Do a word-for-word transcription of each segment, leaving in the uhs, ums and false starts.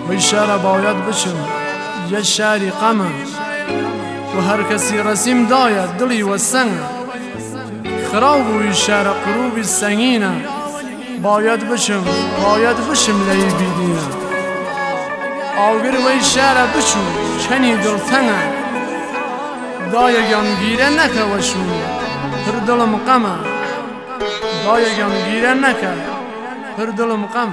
وی شهر باید بچم یه شهری غمه و هر کسی رسیم داید دلی و سنگ خراب وی شهر قروبی سنگینه باید بچم باید بچم لی بیدینه آگر وی شهر بچو کنی دلتنگه دایگم گیره نکه وشون هر دلم غمه دایگم گیره نکه هر دلم غمه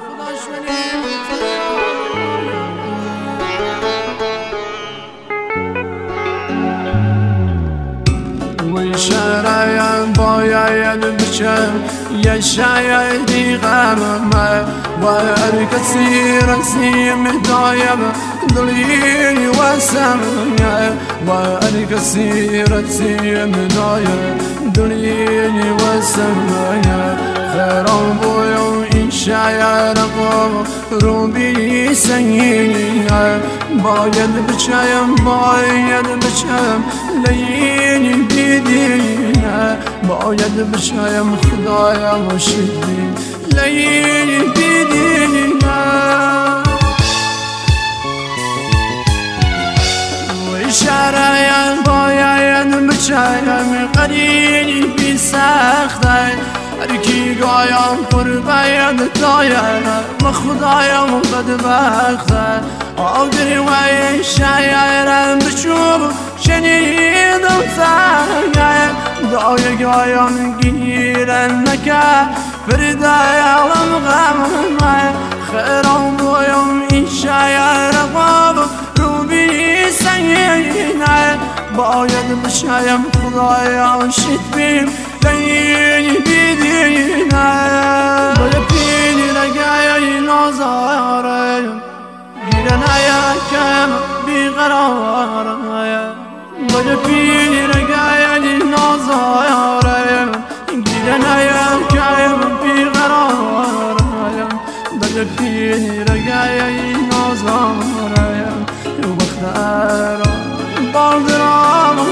وی شهرایم باید بچم یه شایدی غمه و هر کسی رسیم دایم دلی و سمنه و هر کسی رسیم دایم دلی و سمنه خیران بویم این شایر روبی سنگینه باید بچم باید بچم لینی بیدینه باید بچم خدایا شدی لینی بیدینه وی شهرایم باید بچم قرینی بی سخته هر کی گایم پر باید داید و خدایم بدبخته آگر وی شایرم بچوب شنیدم سنگه دای گایم گیرن نکه فردای علم غمه خیرم بویم این شایر غاب رو بی سنگینه باید بشایم خدایا شد بیم لینی بیدینه باید پینی رگای نازارم گیرن کم بیقرارم باید پینی رگای نازارم گیرن کم بیقرارم باید پینی رگای نازارم بختارم باردرام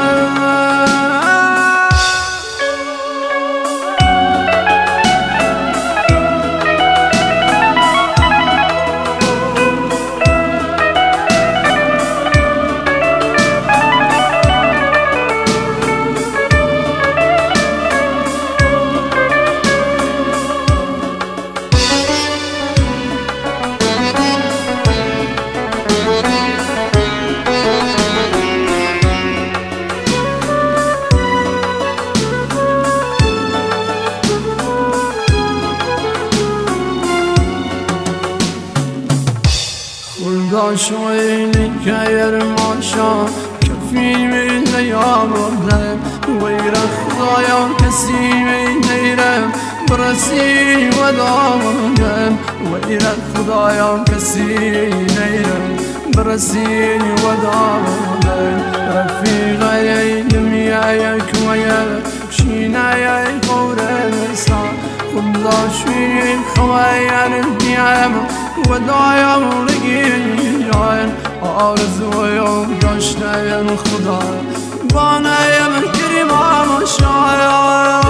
داشوینی که ماشا کفی من نیامدم ویر خدایا کسی من نیرم برسی و دامدم ویر خدایا کسی نیرم برسی و دامدم رفیقای دمیای کویا شینای قورستان خداشوی خواهیم دیم و دایم رگیان آرزویم داشتیم خدا بانیم کریمم شاید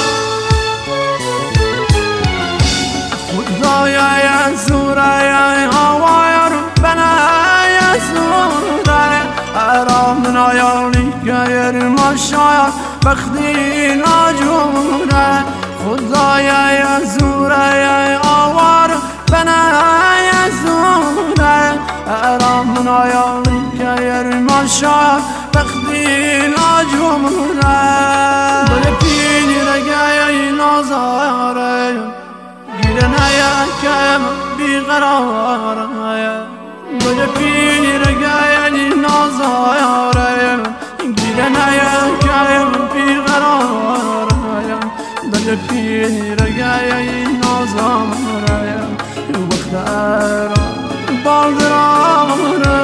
خدای زورای هوای بنای زورای ارام نایالی که ما شاید بختی ناجوره خدای زورای آوار بنای زوره ارام نایالی که ما شاید بختی ناجوره بله پینی رگای نازاره گیرن کم بیقراره بله پینی رگای نازاره گیرن کم بیقراره بله پینی رگای نازاره بختار بالدراره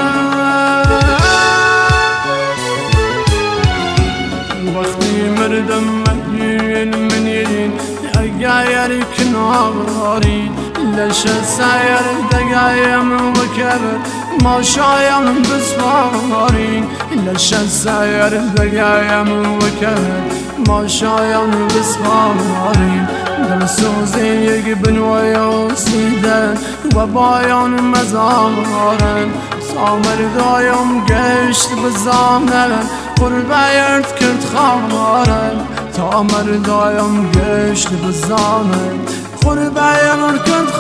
وقتی مردم مهین منیرین اگر کناری لش سایر دقایم وكبر ما شايم بسفارين لش سایر دقایم وكبر ما شايم بسفارين دل سوزی یک بنوی سیدن و بایان مزارن سامر دایم گشت بزانن قربیرد کرد خارن تامر دایم گشت بزانن قربیرد کرد